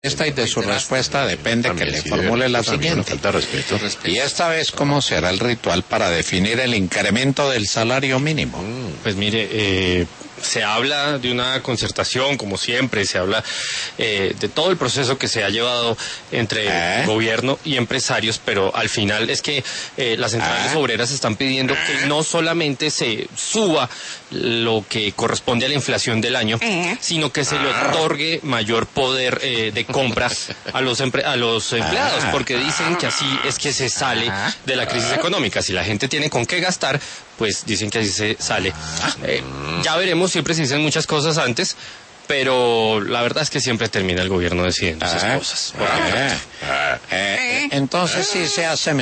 Y de su respuesta depende que le formule la siguiente. ¿Y esta vez cómo será el ritual para definir el incremento del salario mínimo? Pues mire, se habla de una concertación, como siempre, se habla de todo el proceso que se ha llevado entre gobierno y empresarios, pero al final es que las centrales obreras están pidiendo que no solamente se suba lo que corresponde a la inflación del año, sino que se le otorgue mayor poder de compra a los empleados, porque dicen que así es que se sale de la crisis económica. Si la gente tiene con qué gastar, pues dicen que así se sale. Ya veremos, siempre se dicen muchas cosas antes, pero la verdad es que siempre termina el gobierno decidiendo esas cosas. Entonces sí se hace